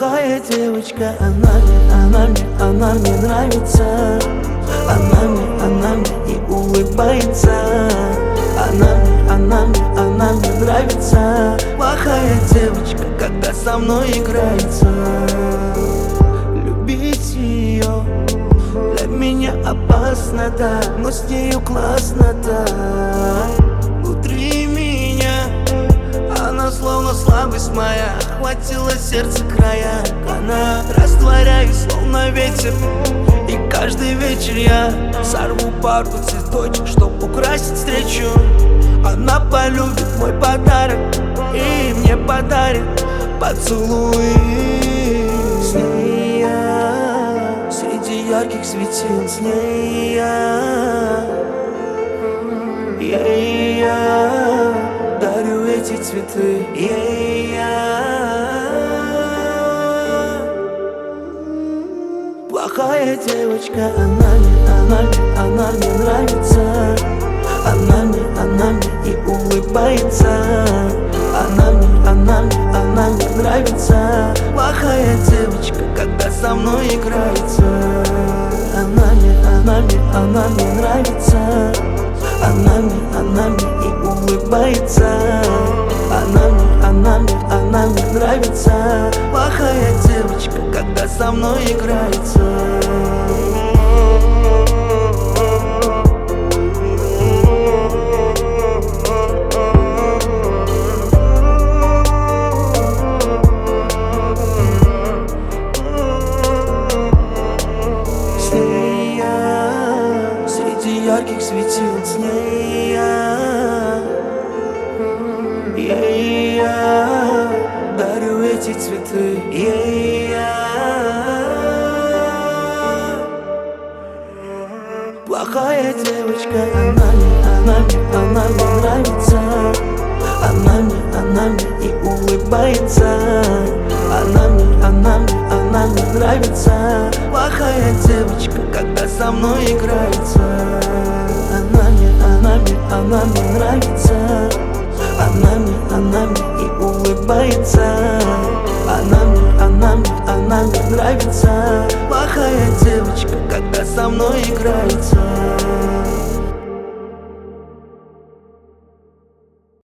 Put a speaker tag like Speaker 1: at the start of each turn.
Speaker 1: Плохая девочка, она мне нравится. Она мне и улыбается. Она мне нравится. Плохая девочка, когда со мной играется. Любить ее для меня опасно, да, но с нею классно, да. Внутри меня она словно слабость моя, охватила сердце края. Она растворяюсь, словно ветер, и каждый вечер я сорву пару цветочек, чтоб украсить встречу. Она полюбит мой подарок и мне подарит поцелуй. С ней я среди ярких светил, с ней ей я дарю эти цветы, ей я. Плохая девочка, она мне нравится. Она мне и улыбается. Она мне нравится. Плохая девочка, когда со мной играется. Она мне нравится. Она мне и улыбается. Она мне нравится. Плохая девочка, когда со мной играется. Ярких светил, с ней я дарю эти цветы, ей я. Плохая девочка, она мне нравится. Она мне и улыбается. Она мне нравится. Плохая девочка, когда со мной играется. Она мне нравится. Она мне и улыбается. Она мне нравится. Плохая девочка, когда со мной играется.